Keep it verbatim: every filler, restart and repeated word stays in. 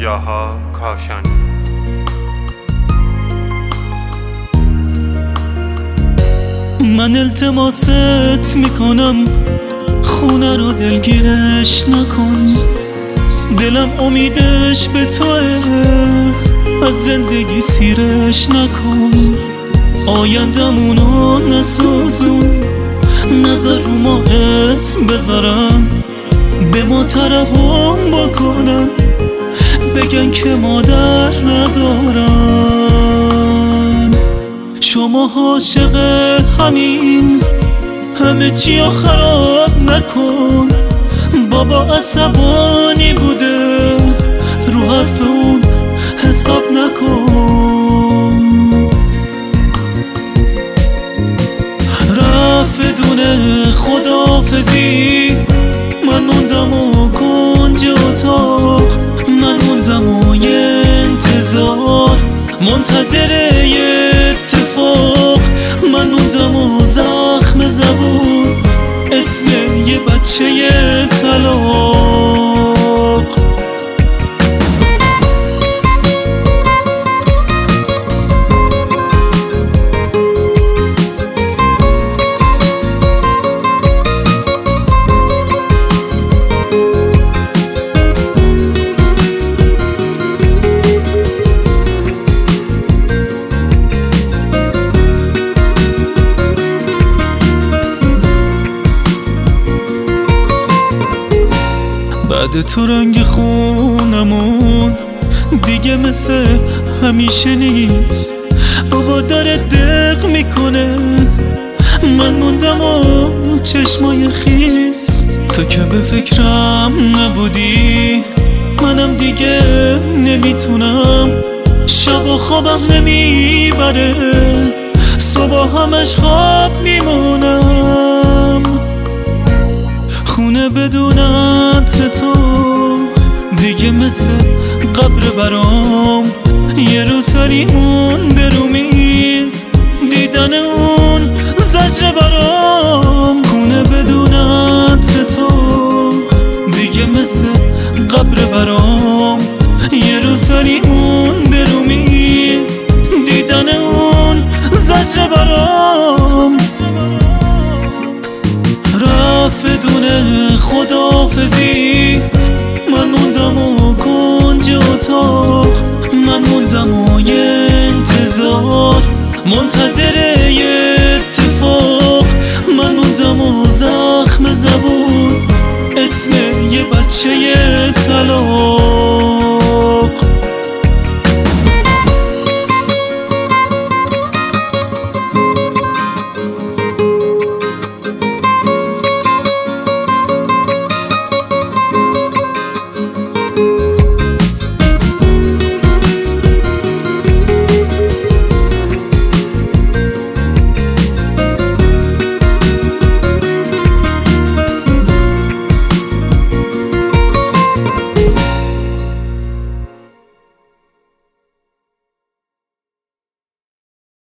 یاها کاشانی. من التماست میکنم خونه رو دلگیرش نکن، دلم امیدش به توه، از زندگی سیرش نکن. آیندمونو نسوزون، نظر رو ما اسم بذارم، به ما ترحم بکنم، بگن که مادر ندارن. شما عاشق همین همه چی رو خراب نکن، بابا عصبانی بوده رو حرف اون حساب نکن. رفت دونه خداحافظی، من موندم و کنج اتاق، من موندم و یه انتظار منتظر یه اتفاق، من موندم و زخم زبون اسم یه بچه طلاق. بعد تو رنگ خونمون دیگه مثل همیشه نیست، بابا داره دق میکنه، من موندم و چشمای خیس. تو که به فکرم نبودی، منم دیگه نمیتونم، شب و خوابم نمیبره، صبح همش خواب میمونم. خونه بدون عطر تو دیگه مثل قبر برام، یه رو سری مونده رو میز، دیدن اون زجر برام. خونه بدون عطر تو دیگه مثل قبر برام، یه رو سری مونده رو میز، دیدن اون زجر برام. رفت دونه خداحافظی، من موندم و کنج اتاق، من موندم و یه انتظار منتظر یه اتفاق، من موندم و زخم زبون اسم یه بچه طلاق.